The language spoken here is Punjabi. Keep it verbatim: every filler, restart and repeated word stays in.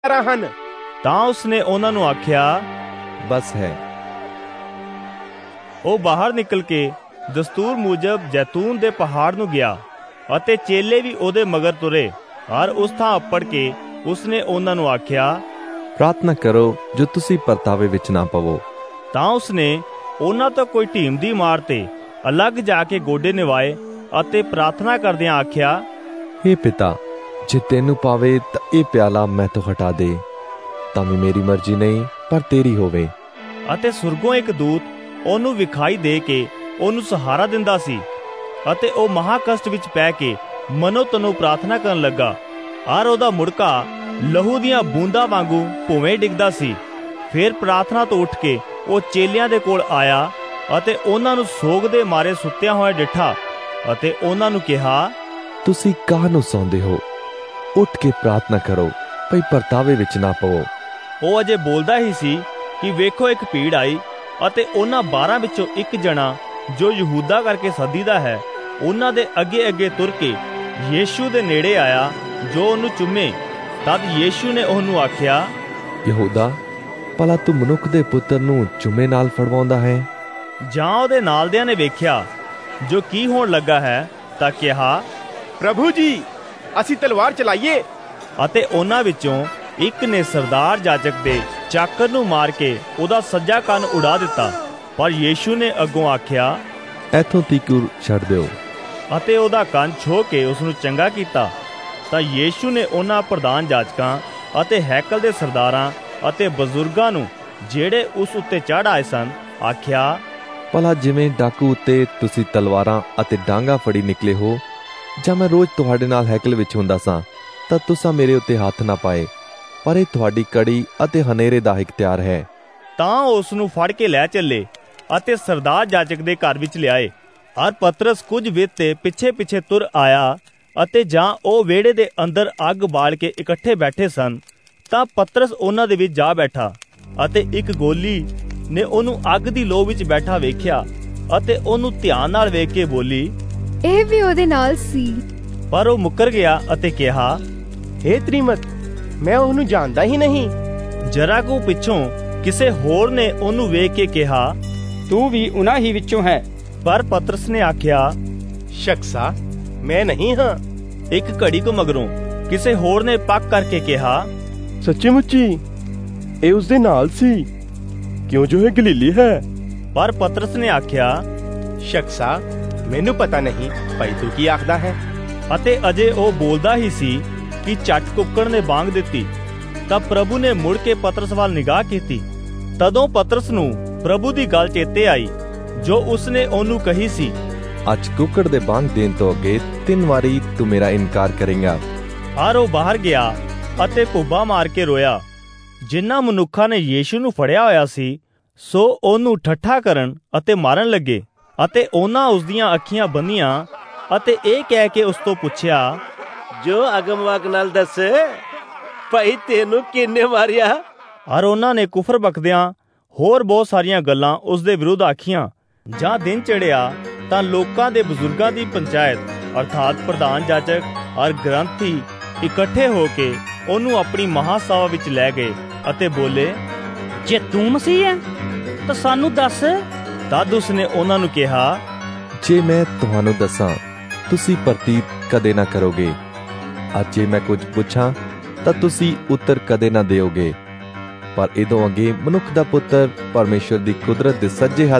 ਹਨ। ਤਾਂ ਉਸਨੇ ਉਹਨਾਂ ਨੂੰ ਆਖਿਆ, ਬਸ ਹੈ। ਉਹ ਬਾਹਰ ਨਿਕਲ ਕੇ ਦਸਤੂਰ ਮੁਜਬ ਜੈਤੂਨ ਦੇ ਪਹਾੜ ਨੂੰ ਗਿਆ ਅਤੇ ਚੇਲੇ ਵੀ ਉਹਦੇ ਮਗਰ ਤੁਰੇ। ਔਰ ਉਸ ਥਾਂ ਅੱਪੜ ਕੇ ਉਸਨੇ ਉਹਨਾਂ ਨੂੰ ਆਖਿਆ, ਪ੍ਰਾਰਥਨਾ ਕਰੋ ਜੋ ਤੁਸੀਂ ਪਰਤਾਵੇ ਵਿੱਚ ਨਾ ਪਵੋ। ਤਾਂ ਉਸਨੇ ਉਹਨਾਂ ਤੋਂ ਕੋਈ ਢੀਮ ਦੀ ਮਾਰ ਤੇ ਅਲੱਗ ਜਾ ਕੇ ਗੋਡੇ ਨਿਵਾਏ ਅਤੇ ਪ੍ਰਾਰਥਨਾ ਕਰਦਿਆਂ ਆਖਿਆ, हे ਪਿਤਾ, ਜੇ ਤੈਨੂੰ ਪਾਵੇ ਤਾਂ ਇਹ ਪਿਆਲਾ ਮੈਥੋਂ ਹਟਾ ਦੇ, ਤਾਂ ਵੀ ਮੇਰੀ ਮਰਜ਼ੀ ਨਹੀਂ ਪਰ ਤੇਰੀ ਹੋਵੇ। ਅਤੇ ਸੁਰਗੋਂ ਇੱਕ ਦੂਤ ਉਹਨੂੰ ਵਿਖਾਈ ਦੇ ਕੇ ਉਹਨੂੰ ਸਹਾਰਾ ਦਿੰਦਾ ਸੀ ਅਤੇ ਉਹ ਮਹਾ ਕਸ਼ਟ ਵਿੱਚ ਪੈ ਕੇ ਮਨੋ ਤਨੋ ਪ੍ਰਾਰਥਨਾ ਕਰਨ ਲੱਗਾ। ਔਰ ਉਹਦਾ ਮੁੜਕਾ ਲਹੂ ਦੀਆਂ ਬੂੰਦਾਂ ਵਾਂਗੂ ਭੂਵੇਂ ਡਿੱਗਦਾ ਸੀ। ਫਿਰ ਪ੍ਰਾਰਥਨਾ ਤੋਂ ਉੱਠ ਕੇ ਉਹ ਚੇਲਿਆਂ ਦੇ ਕੋਲ ਆਇਆ ਅਤੇ ਉਹਨਾਂ ਨੂੰ ਸੋਗ ਦੇ ਮਾਰੇ ਸੁੱਤਿਆਂ ਹੋਇਆ ਡਿੱਠਾ ਅਤੇ ਉਹਨਾਂ ਨੂੰ ਕਿਹਾ, ਤੁਸੀਂ ਕਾਹਨੂੰ ਸੌਂਦੇ ਹੋ? ਉੱਠ ਕੇ ਪ੍ਰਾਰਥਨਾ ਕਰੋ, ਭਈ ਪਰਤਾਵੇ ਵਿੱਚ ਨਾ ਪਵੋ। ਉਹ ਅਜੇ ਬੋਲਦਾ ਹੀ ਸੀ ਕਿ ਵੇਖੋ ਇੱਕ ਭੀੜ ਆਈ ਅਤੇ ਉਹਨਾਂ ਬਾਰਾਂ ਵਿੱਚੋਂ ਇੱਕ ਜਣਾ ਜੋ ਯਹੂਦਾ ਕਰਕੇ ਸੱਦੀਦਾ ਹੈ, ਉਹਨਾਂ ਦੇ ਅੱਗੇ ਅੱਗੇ ਤੁਰ ਕੇ ਯੀਸ਼ੂ ਦੇ ਨੇੜੇ ਆਇਆ ਜੋ ਉਹਨੂੰ ਚੁੰਮੇ। ਤਦ ਯੀਸ਼ੂ ਨੇ ਉਹਨੂੰ ਆਖਿਆ, ਯਹੂਦਾ, ਭਲਾ ਤੂੰ ਮਨੁੱਖ ਦੇ ਪੁੱਤਰ ਨੂੰ ਚੁੰਮੇ ਨਾਲ ਫੜਵਾਉਂਦਾ ਹੈ? ਜਾਂ ਉਹਦੇ ਨਾਲਦਿਆਂ ਨੇ ਵੇਖਿਆ ਜੋ ਕੀ ਹੋਣ ਲੱਗਾ ਹੈ ਤਾਂ ਕਿਹਾ, ਪ੍ਰਭੂ ਜੀ, ਅਸੀਂ ਤਲਵਾਰ ਚਲਾਈਏ। ਅਤੇ ਉਹਨਾਂ ਵਿੱਚੋਂ ਇੱਕ ਨੇ ਸਰਦਾਰ ਜਾਜਕ ਦੇ ਚਾਕਰ ਨੂੰ ਮਾਰ ਕੇ ਉਹਦਾ ਸੱਜਾ ਕੰਨ ਉਡਾ ਦਿੱਤਾ। ਪਰ ਯੀਸ਼ੂ ਨੇ ਅੱਗੋਂ ਆਖਿਆ, ਇੱਥੋਂ ਤੀਕਰ ਛੱਡ ਦਿਓ, ਅਤੇ ਉਹਦਾ ਕੰਨ ਛੋਹ ਕੇ ਉਸ ਨੂੰ ਚੰਗਾ ਕੀਤਾ। ਤਾਂ ਯੀਸ਼ੂ ਨੇ ਉਹਨਾਂ ਪ੍ਰਧਾਨ ਜਾਜਕਾਂ ਅਤੇ ਹੈਕਲ ਦੇ ਸਰਦਾਰਾਂ ਅਤੇ ਬਜ਼ੁਰਗਾਂ ਨੂੰ ਜਿਹੜੇ ਉਸ ਉੱਤੇ ਚੜ੍ਹ ਆਏ ਸਨ ਆਖਿਆ, ਭਲਾ ਜਿਵੇਂ ਡਾਕੂ ਉੱਤੇ ਤੁਸੀਂ ਤਲਵਾਰਾਂ ਅਤੇ ਡਾਂਗਾ ਫੜੀ ਨਿਕਲੇ ਹੋ, ਜਾਂ ਮੈਂ ਰੋਜ਼ ਤੁਹਾਡੇ ਨਾਲ ਹੈਕਲ ਵਿੱਚ ਹੁੰਦਾ ਸਾਂ ਤਾਂ ਤੁਸਾਂ ਮੇਰੇ ਉੱਤੇ ਹੱਥ ਨਾ ਪਾਏ, ਪਰ ਇਹ ਤੁਹਾਡੀ ਕੜੀ ਅਤੇ ਹਨੇਰੇ ਦਾ ਇਖਤਿਆਰ ਹੈ। ਤਾਂ ਉਸ ਨੂੰ ਫੜ ਕੇ ਲੈ ਚੱਲੇ ਅਤੇ ਸਰਦਾਰ ਜਾਜਕ ਦੇ ਘਰ ਵਿੱਚ ਲਿਆਏ। ਔਰ ਪਤਰਸ ਕੁਝ ਵਿੱਤ ਤੇ ਪਿੱਛੇ ਪਿੱਛੇ ਤੁਰ ਆਇਆ ਅਤੇ ਜਾਂ ਉਹ ਵਿਹੜੇ ਦੇ ਅੰਦਰ ਅੱਗ ਬਾਲ ਕੇ ਇਕੱਠੇ ਬੈਠੇ ਸਨ ਤਾਂ ਪਤਰਸ ਉਹਨਾਂ ਦੇ ਵਿੱਚ ਜਾ ਬੈਠਾ ਅਤੇ ਇੱਕ ਗੋਲੀ ਨੇ ਉਹਨੂੰ ਅੱਗ ਦੀ ਲੋ ਵਿੱਚ ਬੈਠਾ ਵੇਖਿਆ ਅਤੇ ਉਹਨੂੰ ਧਿਆਨ ਨਾਲ ਵੇਖ ਕੇ ਬੋਲੀ, ਇਹ ਵੀ ਉਹਦੇ ਨਾਲ ਸੀ। ਪਰ ਉਹ ਮੁੱਕਰ ਗਿਆ ਅਤੇ ਕਿਹਾ, ਹੇ ਤ੍ਰੀਮਤ, ਮੈਂ ਉਹਨੂੰ ਜਾਣਦਾ ਹੀ ਨਹੀਂ। ਜਰਾ ਕੁ ਪਿੱਛੋਂ ਕਿਸੇ ਹੋਰ ਨੇ ਉਹਨੂੰ ਵੇਖ ਕੇ ਕਿਹਾ, ਤੂੰ ਵੀ ਉਹਨਾਂ ਹੀ ਵਿੱਚੋਂ ਹੈ। ਪਰ ਪਤਰਸ ਨੇ ਆਖਿਆ, ਸ਼ਖਸਾ, ਮੈਂ ਨਹੀਂ ਹਾਂ। ਇੱਕ ਘੜੀ ਕੁ ਮਗਰੋਂ ਕਿਸੇ ਹੋਰ ਨੇ ਪੱਕ ਕਰਕੇ ਕਿਹਾ, ਸੱਚੀ ਮੁੱਚੀ ਇਹ ਉਸ ਦੇ ਨਾਲ ਸੀ, ਕਿਉਂ ਜੋ ਇਹ ਗਲੀਲੀ ਹੈ। ਪਰ ਪਤਰਸ ਨੇ ਆਖਿਆ, ਸ਼ਖਸਾ, ਮੈਨੂੰ ਪਤਾ ਨਹੀਂ ਭਾਈ ਤੂੰ ਕੀ ਆਖਦਾ ਹੈ। ਅਤੇ ਅਜੇ ਉਹ ਬੋਲਦਾ ਹੀ ਸੀ ਕਿ ਝੱਟ ਕੁੱਕੜ ਨੇ ਬਾਂਗ ਦਿੱਤੀ। ਤਾਂ ਪ੍ਰਭੂ ਨੇ ਮੁੜ ਕੇ ਪਤਰਸ ਵੱਲ ਨਿਗਾਹ ਕੀਤੀ। ਤਦੋਂ ਪਤਰਸ ਨੂੰ ਪ੍ਰਭੂ ਦੀ ਗੱਲ ਚੇਤੇ ਆਈ ਜੋ ਉਸਨੇ ਉਹਨੂੰ ਕਹੀ ਸੀ, ਅੱਜ ਕੁੱਕੜ ਦੇ ਬਾਂਗ ਦੇਣ ਤੋਂ ਅੱਗੇ ਤਿੰਨ ਵਾਰੀ ਤੂੰ ਮੇਰਾ ਇਨਕਾਰ ਕਰੇਂਗਾ। ਔਰ ਉਹ ਬਾਹਰ ਗਿਆ ਅਤੇ ਭੁੱਬਾ ਮਾਰ ਕੇ ਰੋਇਆ। ਜਿਨ੍ਹਾਂ ਮਨੁੱਖਾਂ ਨੇ ਯੀਸ਼ੂ ਨੂੰ ਫੜਿਆ ਹੋਇਆ ਸੀ ਸੋ ਉਹਨੂੰ ਠੱਠਾ ਕਰਨ ਅਤੇ ਮਾਰਨ ਲੱਗੇ ਅਤੇ ਉਹਨਾਂ ਉਸ ਦੀਆਂ ਅੱਖੀਆਂ ਬੰਨੀਆਂ ਅਤੇ ਇਹ ਕਹਿ ਕੇ ਉਸ ਤੋਂ ਪੁੱਛਿਆ, ਜੋ ਅਗਮਵਾਕ ਨਾਲ ਦੱਸ, ਭਾਈ ਤੈਨੂੰ ਕਿੰਨੇ ਮਾਰਿਆ? ਔਰ ਉਹਨਾਂ ਨੇ ਕੁਫਰ ਬਕਦਿਆਂ ਹੋਰ ਬਹੁਤ ਸਾਰੀਆਂ ਗੱਲਾਂ ਉਸ ਦੇ ਵਿਰੁੱਧ ਆਖੀਆਂ। ਜਾਂ ਦਿਨ ਚੜਿਆ ਤਾਂ ਲੋਕਾਂ ਦੇ ਬਜ਼ੁਰਗਾਂ ਦੀ ਪੰਚਾਇਤ ਅਰਥਾਤ ਪ੍ਰਧਾਨ ਜਾਜਕ ਔਰ ਗ੍ਰੰਥੀ ਇਕੱਠੇ ਹੋ ਕੇ ਉਹਨੂੰ ਆਪਣੀ ਮਹਾਸਭਾ ਵਿੱਚ ਲੈ ਗਏ ਅਤੇ ਬੋਲੇ, ਜੇ ਤੂੰ ਮਸੀਹ ਹੈ ਤਾਂ ਸਾਨੂੰ ਦੱਸ। ਤਦ ਉਸਨੇ ਉਹਨਾਂ ਨੂੰ ਕਿਹਾ, ਜੇ ਮੈਂ ਤੁਹਾਨੂੰ ਦੱਸਾਂ ਤੁਸੀਂ ਪ੍ਰਤੀਤ ਕਦੇ ਨਾ ਕਰੋਗੇ, ਅੱਜ ਜੇ ਮੈਂ ਕੁਝ ਪੁੱਛਾਂ ਤਾਂ ਤੁਸੀਂ ਉੱਤਰ ਕਦੇ ਨਾ ਦਿਓਗੇ। ਪਰ ਇਦੋਂ ਅੱਗੇ ਮਨੁੱਖ ਦਾ ਪੁੱਤਰ ਪਰਮੇਸ਼ਰ ਦੀ ਕੁਦਰਤ ਦੇ ਸੱਜੇ ਹੱਥ